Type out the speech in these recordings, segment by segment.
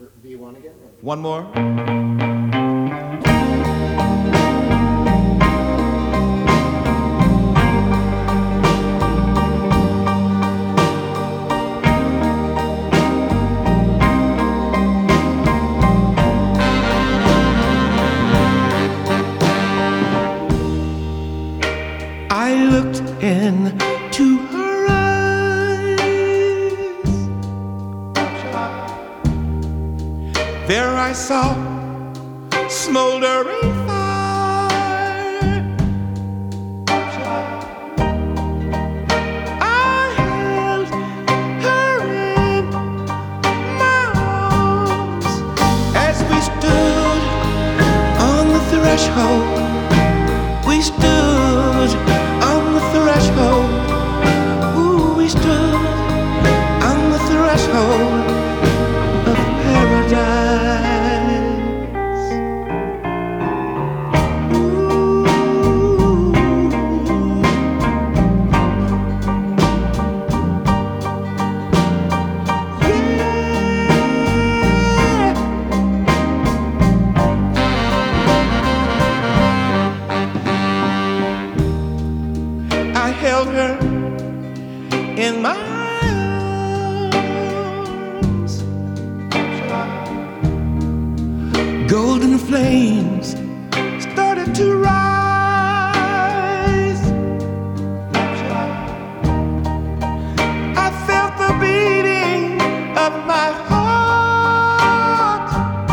Do you want to get one? One more. I looked into her eyes. There I saw smoldering fire. I held her in my arms as we stood on the threshold. We stood on the threshold. Ooh, we stood on the threshold of paradise. Ooh, yeah. I held her in my arms. Golden flames started to rise. I felt the beating of my heart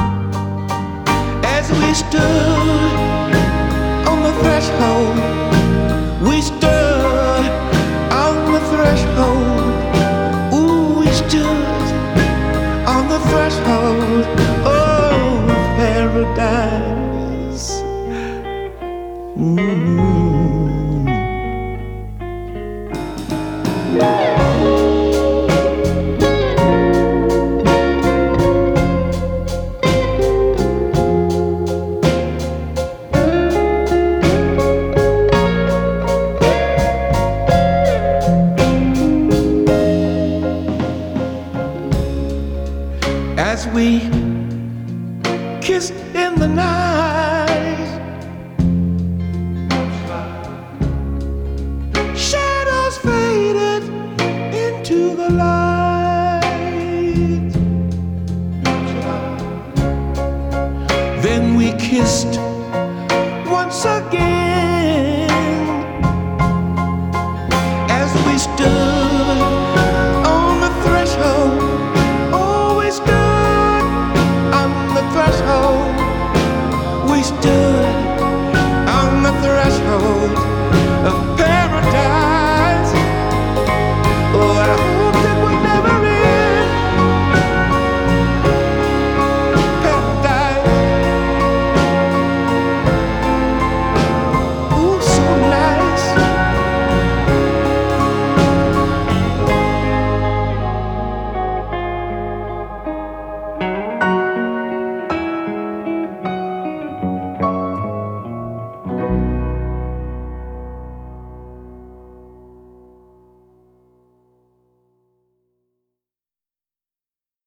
as we stood on the threshold. We stood on the threshold. Ooh, we stood on the threshold. Oh, paradise. As we kissed in the night, shadows faded into the light. Then we kissed once again.